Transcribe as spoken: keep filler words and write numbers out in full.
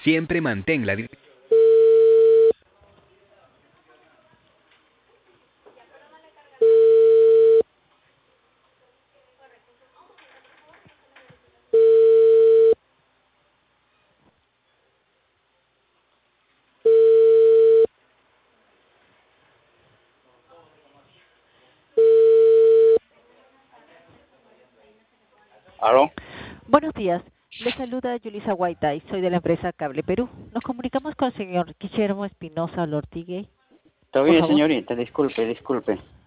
Siempre mantén la... di- ¿Aló? Buenos días, le saluda Yulisa Guaitay, soy de la empresa Cable Perú. Nos comunicamos con el señor Guillermo Espinosa Lortigue, ¿Todo por bien, favor. señorita? Disculpe, disculpe.